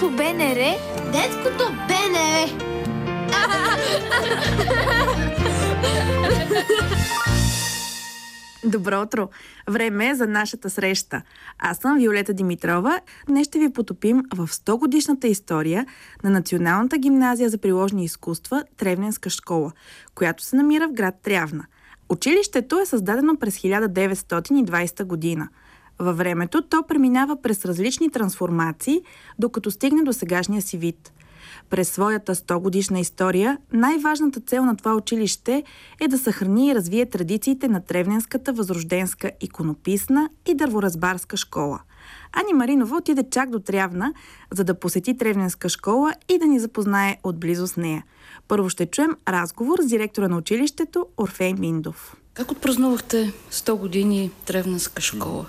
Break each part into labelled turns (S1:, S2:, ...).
S1: по БНР.
S2: Детското БНР.
S3: Добро утро! Време е за нашата среща. Аз съм Виолета Димитрова. Днес ще ви потопим в 100-годишната история на Националната гимназия за приложни изкуства Тревненска школа, която се намира в град Трявна. Училището е създадено през 1920 година. Във времето то преминава през различни трансформации, докато стигне до сегашния си вид. През своята 100-годишна история най-важната цел на това училище е да съхрани и развие традициите на Тревненската възрожденска иконописна и дърворазбарска школа. Ани Маринова отиде чак до Трявна, за да посети Тревненска школа и да ни запознае отблизо с нея. Първо ще чуем разговор с директора на училището Орфей Миндов.
S4: Как отпразнувахте 100 години Тревненска школа?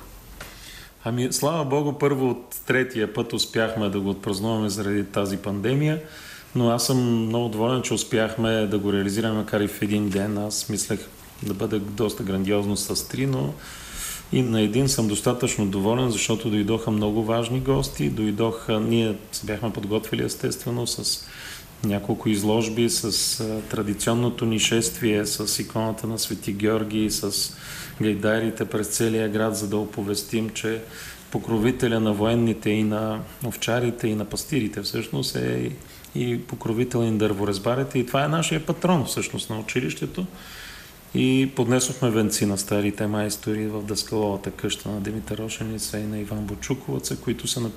S5: Слава Богу, първо от третия път успяхме да го отпразнуваме заради тази пандемия, но аз съм много доволен, че успяхме да го реализираме, макар и в един ден. Аз мислех да бъде доста грандиозно с 3, но и на един съм достатъчно доволен, защото дойдоха много важни гости. Ние се бяхме подготвили естествено с няколко изложби, с традиционното ни шествие, с иконата на Свети Георги, с гайдарите през целия град, за да оповестим, че покровителя на военните и на овчарите и на пастирите всъщност е и покровител на дърворазбарите. И това е нашия патрон всъщност на училището. И поднесохме венци на старите майстори в Даскаловата къща на Димитър Рошеница и на Иван Бочуковаца, които са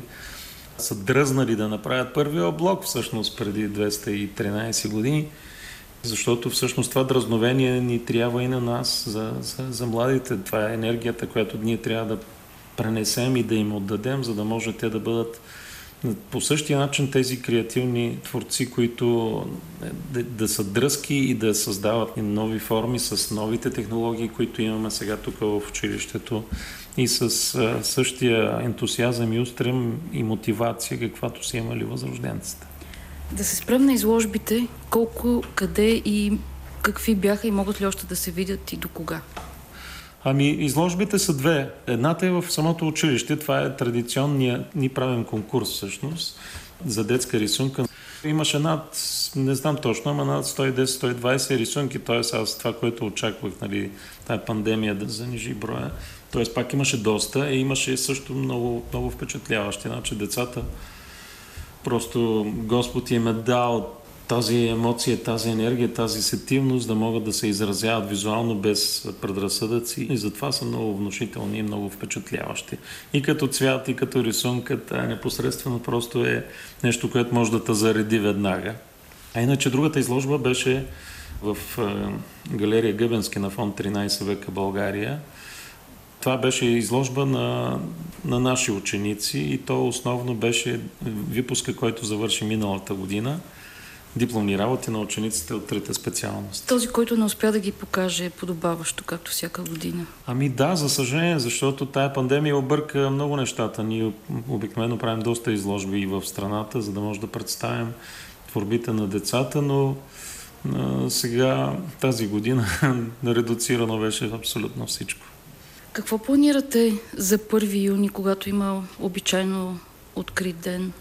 S5: дръзнали да направят първия блок всъщност преди 213 години, защото всъщност това дръзновение ни трябва и на нас, за младите. Това е енергията, която ние трябва да пренесем и да им отдадем, за да може те да бъдат по същия начин тези креативни творци, които да са дръзки и да създават нови форми с новите технологии, които имаме сега тук в училището и с същия ентусиазъм и устрем и мотивация, каквато са имали възрожденците.
S4: Да се спрем на изложбите, колко, къде и какви бяха и могат ли още да се видят и до кога?
S5: Изложбите са две. Едната е в самото училище. Това е традиционният ни правен конкурс всъщност за детска рисунка. Имаше не знам точно, над 110-120 рисунки, т.е. аз това, което очаквах, тая пандемия да занижи броя. Т.е. пак имаше доста и имаше също много, много впечатляващи. Значи децата просто Господ им е дал тази емоция, тази енергия, тази сетивност да могат да се изразяват визуално без предразсъдъци и затова са много внушителни и много впечатляващи. И като цвят, и като рисунка, непосредствено просто е нещо, което може да те зареди веднага. А иначе другата изложба беше в галерия Гъбенски на фонд 13 века България. Това беше изложба на наши ученици и то основно беше випуска, който завърши миналата година. Дипломни работи на учениците от трите специалности.
S4: Този, който не успя да ги покаже, е подобаващо, както всяка година.
S5: Да, за съжаление, защото тая пандемия обърка много нещата. Ние обикновено правим доста изложби и в страната, за да може да представим творбите на децата, но сега тази година редуцирано беше абсолютно всичко.
S4: Какво планирате за 1 юни, когато има обичайно открит ден?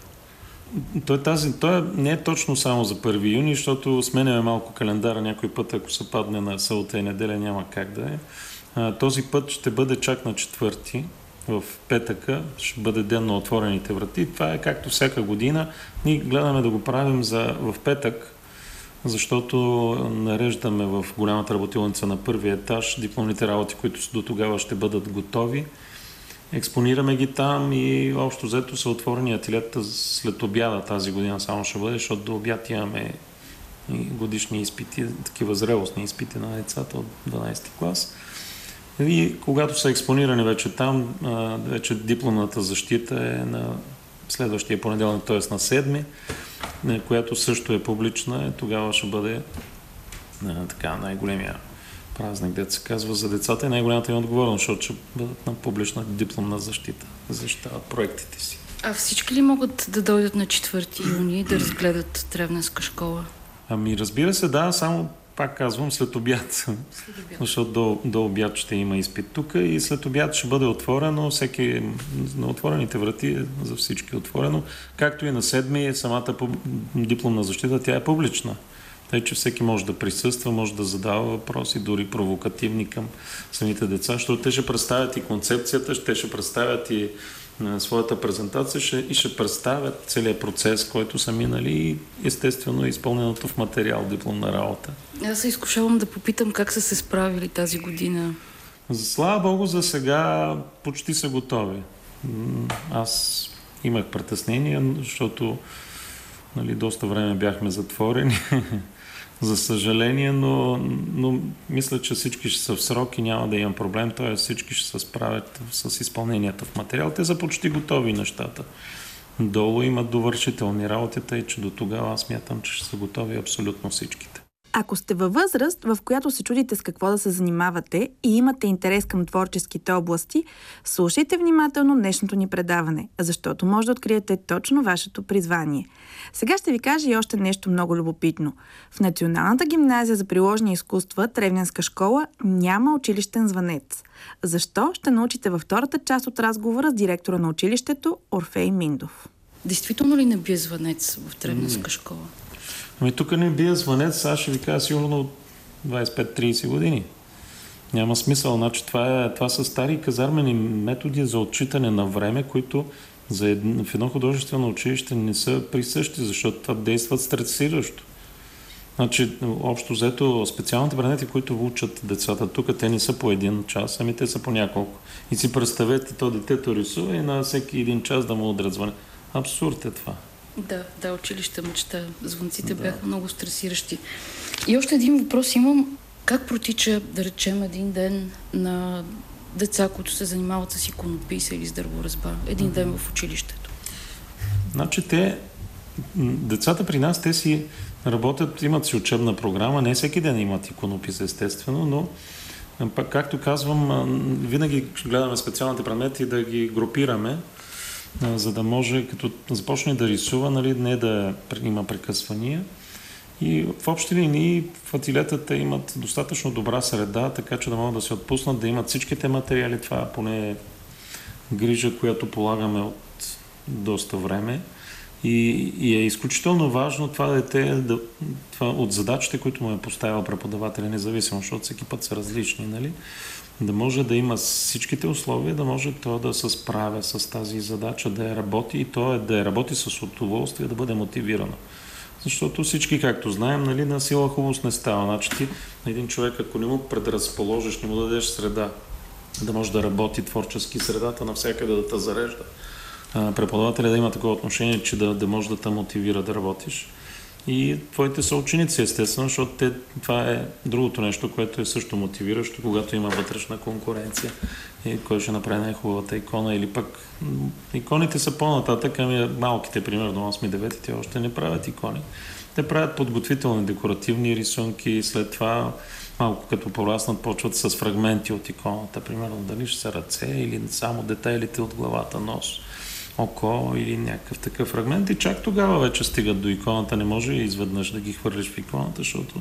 S5: Той не е точно само за 1 юни, защото сменяме малко календара някой път, ако се падне на събота и неделя, няма как да е. Този път ще бъде чак на 4-ти, в петъка, ще бъде ден на отворените врати. Това е както всяка година. Ние гледаме да го правим в петък, защото нареждаме в голямата работилница на първия етаж дипломните работи, които до тогава ще бъдат готови. Експонираме ги там и общо взето са отворени ателиета след обяда тази година само ще бъде, защото до обяд имаме и годишни изпити, такива зрелостни изпити на децата от 12 клас. И когато са експонирани вече там, вече дипломната защита е на следващия понеделник, т.е. на 7, която също е публична, тогава ще бъде най-големия празник, дето се казва, за децата е най-голямата им отговорност, защото ще бъдат на публична дипломна защита, защитават проектите си.
S4: А всички ли могат да дойдат на 4 юни да разгледат Тревненска школа?
S5: Разбира се, да, само пак казвам, след обяд. Защото до обяд ще има изпит тук и след обяд ще бъде отворено, всеки на отворените врати за всички отворено, както и на 7 самата дипломна защита, тя е публична. Тъй, че всеки може да присъства, може да задава въпроси, дори провокативни към самите деца, защото те ще представят и концепцията, те ще представят и своята презентация и ще представят целият процес, който са минали и естествено изпълненото в материал дипломна работа.
S4: Аз се изкушавам да попитам как са се справили тази година.
S5: Слава Богу, за сега почти са готови. Аз имах притеснения, защото доста време бяхме затворени. За съжаление, но мисля, че всички ще са в срок и няма да имам проблем. Т.е. всички ще се справят с изпълнението в материал. Те са почти готови нещата. Долу имат довършителни работи, тъй че до тогава аз смятам, че ще са готови абсолютно всичките.
S3: Ако сте във възраст, в която се чудите с какво да се занимавате и имате интерес към творческите области, слушайте внимателно днешното ни предаване, защото може да откриете точно вашето призвание. Сега ще ви кажа и още нещо много любопитно. В Националната гимназия за приложни изкуства Тревненска школа няма училищен звънец. Защо? Ще научите във втората част от разговора с директора на училището Орфей Миндов.
S4: Действително ли не бие звънец в Тревненска школа?
S5: Тук не бия звънец, аз ще ви кажа сигурно от 25-30 години. Няма смисъл. Значи, това са стари казармени методи за отчитане на време, които в едно художествено училище не са присъщи, защото това действат стресиращо. Значи, общо взето, специалните предмети, които учат децата тук, те не са по един час, ами те са по няколко. И си представете, то детето рисува и на всеки един час да му удрят звънец. Абсурд е това.
S4: Да, училище мечта. Звънците бяха много стресиращи. И още един въпрос имам. Как протича, да речем, един ден на деца, които се занимават с иконопис или с дърворезба? Един ден в училището.
S5: Значи децата при нас, те си работят, имат си учебна програма. Не всеки ден имат иконопис, естествено, но пак, както казвам, винаги гледаме специалните предмети да ги групираме, за да може, като започне да рисува, не да има прекъсвания. И в общи линии в ателиетата имат достатъчно добра среда, така че да могат да се отпуснат, да имат всичките материали. Това поне е грижа, която полагаме от доста време. И е изключително важно това дете, от задачите, които му е поставил преподавателя, независимо, защото всеки път са различни, нали? Да може да има всичките условия, да може то да се справя с тази задача, да я работи и то е да я работи с удоволствие, да бъде мотивирано. Защото всички, както знаем, на сила хубост не става. Значи ти на един човек, ако не му предразположиш, не му дадеш среда, да може да работи творчески, средата навсякъде да те зарежда, преподавателя да има такова отношение, че да може да те мотивира да работиш. И твоите съученици, естествено, защото това е другото нещо, което е също мотивиращо, когато има вътрешна конкуренция. И кой ще направи най-хубавата икона, или пък иконите са по-нататък, ами малките, примерно 8-9, те още не правят икони. Те правят подготвителни декоративни рисунки, след това малко като пораснат, почват с фрагменти от иконата, примерно дали ще са ръце или само детайлите от главата, нос, око или някакъв такъв фрагмент и чак тогава вече стигат до иконата. Не може изведнъж да ги хвърлиш в иконата, защото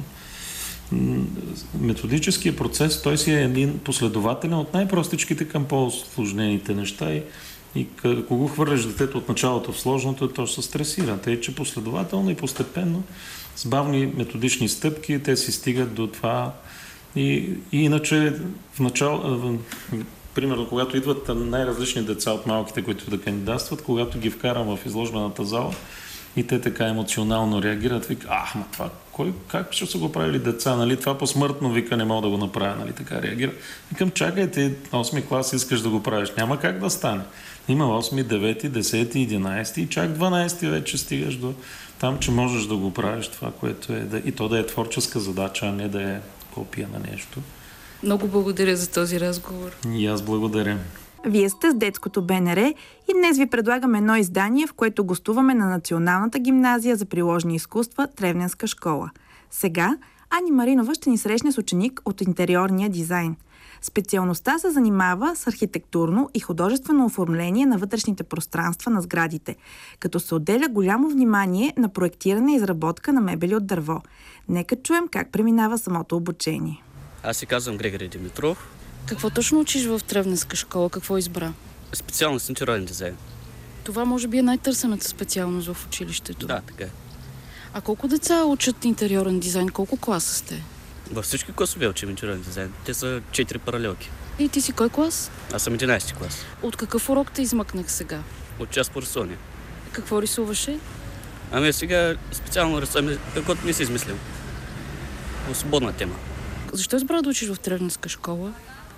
S5: методическият процес, той си е един последователен от най-простичките към по-сложнените неща и ако го хвърляш детето от началото в сложното, то се стресира. Тъй, че последователно и постепенно с бавни методични стъпки те си стигат до това и иначе в начало... Примерно, когато идват най-различни деца от малките, които да кандидатстват, когато ги вкарам в изложбената зала и те така емоционално реагират, вика, това, как ще са го правили деца, нали? Това посмъртно, вика, не мога да го направя, нали? Така реагира. Викам, чакайте, 8-ми клас искаш да го правиш, няма как да стане. Има 8-ми, 9-ти, 10-ти, 11-ти и чак 12-ти вече стигаш до там, че можеш да го правиш това, което е, и то да е творческа задача, а не да е копия на нещо.
S4: Много благодаря за този разговор.
S5: И аз благодаря.
S3: Вие сте с Детското БНР и днес ви предлагаме едно издание, в което гостуваме на Националната гимназия за приложни изкуства Тревненска школа. Сега Ани Маринова ще ни срещне с ученик от интериорния дизайн. Специалността се занимава с архитектурно и художествено оформление на вътрешните пространства на сградите, като се отделя голямо внимание на проектиране и изработка на мебели от дърво. Нека чуем как преминава самото обучение.
S1: Аз се казвам Григорий Димитров.
S4: Какво точно учиш в Тревненска школа? Какво избра?
S1: Специалност интериорен дизайн.
S4: Това може би е най-търсената специалност в училището.
S1: Да, така е.
S4: А колко деца учат интериорен дизайн? Колко класа сте?
S1: Във всички класове учим интериорен дизайн. Те са 4 паралелки.
S4: И ти си кой клас?
S1: Аз съм 11 клас.
S4: От какъв урок те измъкнах сега?
S1: От част по рисуване.
S4: Какво рисуваше?
S1: Ами сега специално рисуваме, каквото не си измислил. По свободна тема.
S4: Защо избра да учиш в Тревненска школа?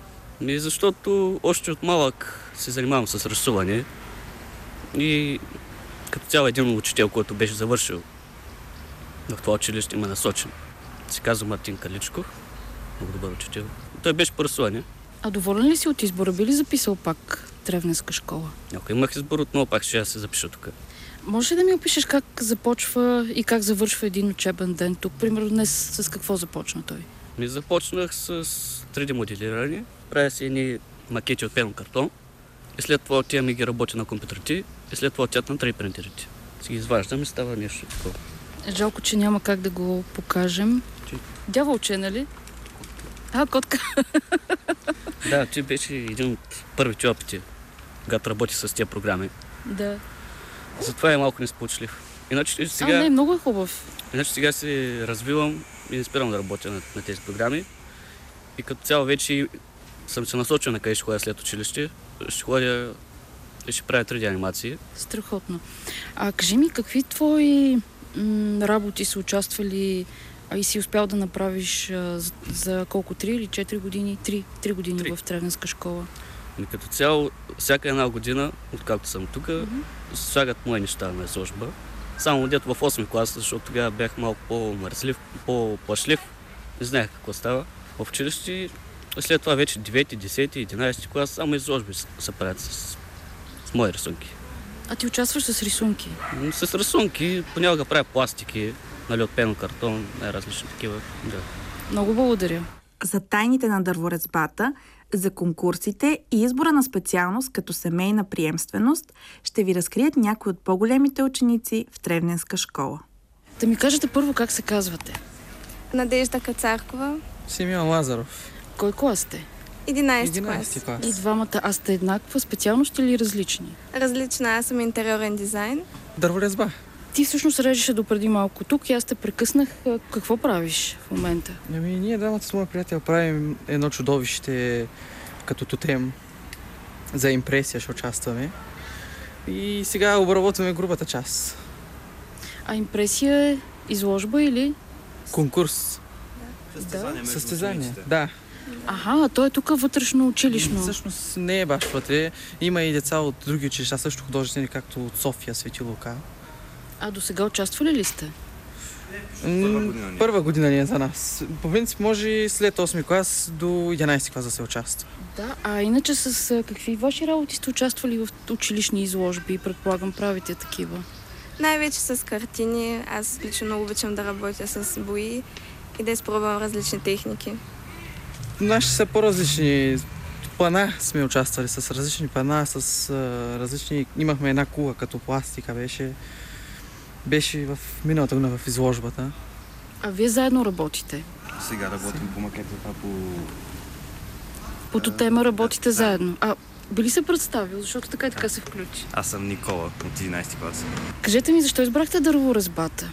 S1: Защото още от малък се занимавам с рисуване и като цял един учител, който беше завършил в това училище, ме насочен. Се казва Мартин Каличков, много добър учител. Той беше по рисуване.
S4: А доволен ли си от избора? Би ли записал пак Тревненска школа?
S1: Ако имах избор, отново пак ще се запиша тук.
S4: Можеш ли да ми опишеш как започва и как завършва един учебен ден тук? Примерно днес с какво започна той?
S1: Започнах с 3D моделиране. Правя си едни макети от пенокартон. И след това отивам и ги работя на компютрите. И след това отиват на 3D принтерите. Си ги изваждам и става нещо такова.
S4: Жалко, че няма как да го покажем. Дяволче, нали? Котка.
S1: Да, ти беше един от първите опити, когато работи с тези програми.
S4: Да.
S1: Затова е малко несполучлив. Иначе сега...
S4: не, много е хубав.
S1: Иначе сега се развивам и не спирам да работя на тези програми. И като цяло вече съм се насочил на къде ще ходя след училище. Ще ходя и ще правя 3D анимации.
S4: Страхотно. А кажи ми, какви твои работи са участвали и си успял да направиш за колко? 3 или 4 години? 3 години в Тревненска школа.
S1: И като цяло, всяка една година, откакто съм тук, слагат мои неща на изложба. Само дето в 8 клас, защото тогава бях малко по-мързлив, по-плашлив. Не знаех какво става в училище. След това вече 9, 10, 11 клас, само изложби се правят с мои рисунки.
S4: А ти участваш с рисунки?
S1: С рисунки, понякога правя пластики, нали, от пенокартон, най-различни такива. Да.
S4: Много благодаря.
S3: За тайните на дърворезбата, за конкурсите и избора на специалност като семейна приемственост ще ви разкрият някои от по-големите ученици в Тревненска школа.
S4: Да ми кажете първо как се казвате.
S6: Надежда Кацаркова.
S7: Симеон Лазаров.
S4: Кой клас сте?
S6: 11 клас.
S4: И двамата. А сте еднаква специалност или различни?
S6: Различна, аз съм интериорен дизайн.
S7: Дърворезба.
S4: Ти всъщност режеше допреди малко тук и аз те прекъснах. Какво правиш в момента?
S7: Ние двамата с моя приятел правим едно чудовище като тотем. За импресия ще участваме. И сега обработваме грубата част.
S4: А импресия е изложба или?
S7: Конкурс. Състезание. Да.
S4: Аха, то е тук вътрешно училищно.
S7: Всъщност не е баш вътре. Има и деца от други училища, също художествени, както от София, Свети Лука.
S4: А до сега участвали ли сте?
S7: Първа година ни е за нас. По принцип може след 8 клас до 11 клас да се участва.
S4: Да, а иначе с какви ваши работи сте участвали в училищни изложби? Предполагам, правите такива.
S6: Най-вече с картини. Аз лично много обичам да работя с бои и да изпробвам различни техники.
S7: Наши са по-различни. Пана сме участвали с различни пана, с различни... Имахме една кула като пластика, беше в миналата година в изложбата.
S4: А вие заедно работите?
S8: Сега работим по макета,
S4: По тема работите заедно. А би ли се представил, защото така и така се включи?
S8: Аз съм Никола от 11 клас.
S4: Кажете ми, защо избрахте дърворезбата?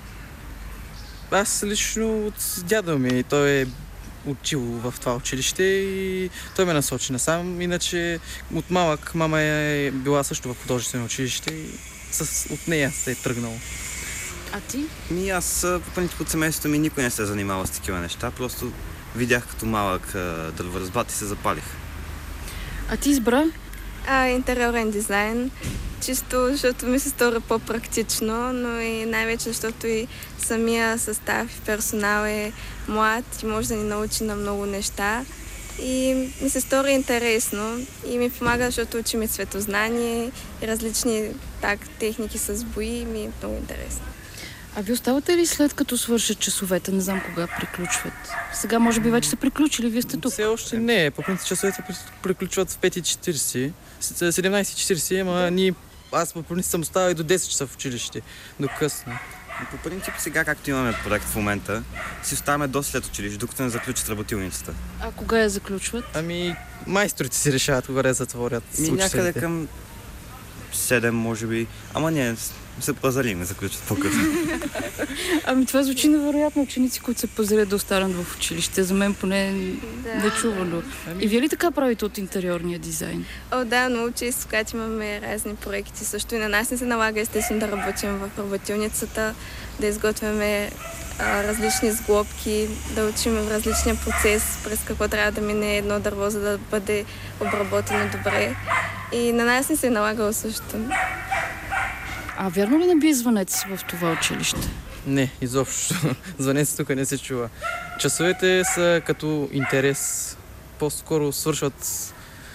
S7: Аз лично от дядо ми, той е учил в това училище и той ме насочи насам. Иначе от малък мама е била също в художествено училище и от нея се е тръгнало.
S4: А ти?
S8: Аз по принцип от семейството ми никой не се е занимавал с такива неща. Просто видях като малък дърворезбат и се запалих.
S4: А ти избра?
S6: Интериорен дизайн. Чисто, защото ми се стори по-практично, но и най-вече, защото и самия състав и персонал е млад и може да ни научи на много неща. И ми се стори интересно и ми помага, защото учим и светознание и различни техники с бои и ми е много интересно.
S4: А вие оставате ли след като свършат часовете? Не знам кога приключват. Сега може би вече са приключили, вие сте тук.
S7: Все още не. По принцип часовете приключват в 5:40. 17:40, ама аз по принцип съм оставал и до 10 часа в училище. До късно.
S8: По принцип сега, както имаме проект в момента, си оставаме до след училище, докато не заключат работилницата.
S4: А кога я заключват?
S7: Ами майсторите си решават кога да затворят
S8: Някъде
S7: учителите.
S8: към 7, може би. Ама не, се пазарим, не заключат по-късно.
S4: Ами това звучи невероятно. Ученици, които се пазарят да останат в училище. За мен поне не чувано. И вие ли така правите от интериорния дизайн?
S6: Да, много често, когато имаме разни проекти. Също и на нас не се налага естествено да работим в работилницата, да изготвяме различни сглобки, да учим в различния процес, през какво трябва да мине едно дърво, за да бъде обработено добре. И на нас не се е налагало също.
S4: А вярно ли не би звънец в това училище?
S7: Не, изобщо. Звънец тук не се чува. Часовете са като интерес. По-скоро свършват...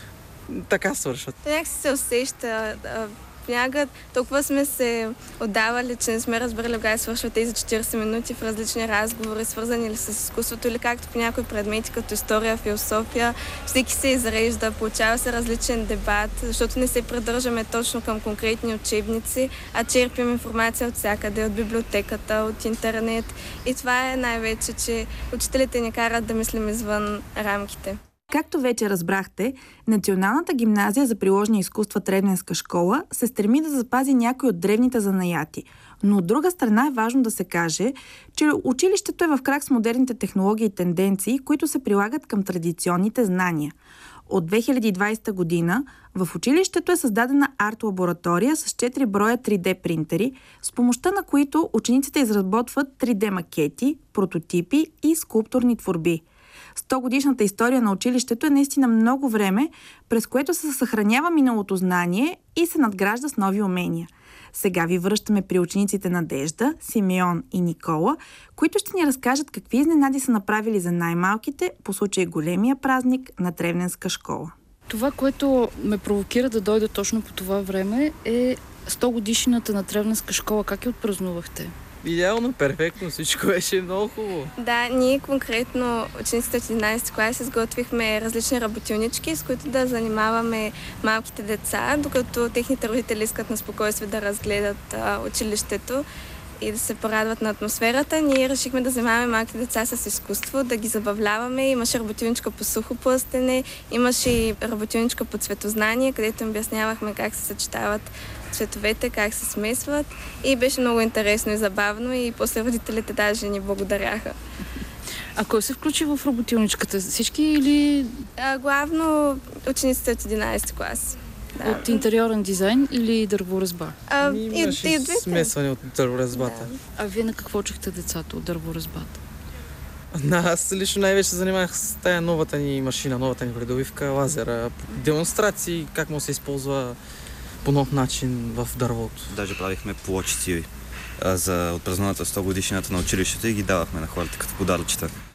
S7: Така свършват.
S6: Някак се усеща. Понякога толкова сме се отдавали, че не сме разбрали кога свършват тези 40 минути в различни разговори, свързани ли с изкуството или както по някои предмети, като история, философия. Всеки се изрежда, получава се различен дебат, защото не се придържаме точно към конкретни учебници, а черпим информация от всякъде, от библиотеката, от интернет. И това е най-вече, че учителите ни карат да мислим извън рамките.
S3: Както вече разбрахте, Националната гимназия за приложни изкуства Тревненска школа се стреми да запази някои от древните занаяти. Но от друга страна е важно да се каже, че училището е в крак с модерните технологии и тенденции, които се прилагат към традиционните знания. От 2020 година в училището е създадена арт-лаборатория с 4 броя 3D принтери, с помощта на които учениците изработват 3D макети, прототипи и скулптурни творби. 100-годишната история на училището е наистина много време, през което се съхранява миналото знание и се надгражда с нови умения. Сега ви връщаме при учениците Надежда, Симеон и Никола, които ще ни разкажат какви изненади са направили за най-малките по случай големия празник на Тревненска школа.
S4: Това, което ме провокира да дойда точно по това време е 100 годишнината на Тревненска школа. Как я отпразнувахте?
S7: Идеално, перфектно, всичко беше много хубаво.
S6: Да, ние конкретно, учениците от 11 клас, изготвихме различни работилнички, с които да занимаваме малките деца, докато техните родители искат на спокойствие да разгледат училището и да се порадват на атмосферата. Ние решихме да занимаваме малките деца с изкуство, да ги забавляваме. Имаше работилничка по сухоплъстене, имаше и работилничка по цветознание, където им обяснявахме как се съчетават цветовете, как се смесват. И беше много интересно и забавно и после родителите даже ни благодаряха.
S4: А кой се включи в работилничката? Всички или...
S6: Главно учениците от 11 клас.
S4: Да. От интериорен дизайн или дърворезба?
S7: Имаше смесване от дърворезбата.
S6: Да.
S4: А вие на какво учихте децата от дърворезбата?
S7: Аз лично най-вече се занимавах с тая новата ни машина, новата ни придобивка, лазера, демонстрации, как може да се използва по нов начин в дървото.
S8: Даже правихме плочици за отпразнуваната 100 годишнината на училището и ги давахме на хората като подаръчета.